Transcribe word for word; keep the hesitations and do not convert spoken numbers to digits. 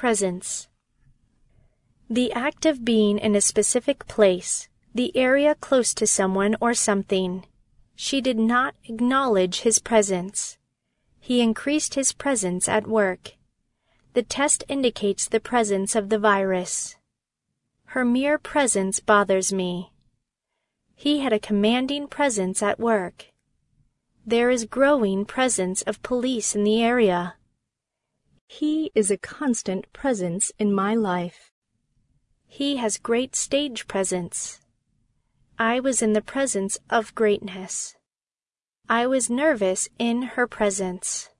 presence. The act of being in a specific place, the area close to someone or something. She did not acknowledge his presence. He increased his presence at work. The test indicates the presence of the virus. Her mere presence bothers me. He had a commanding presence at work. There is growing presence of police in the area. He is a constant presence in my life. He has great stage presence. I was in the presence of greatness. I was nervous in her presence.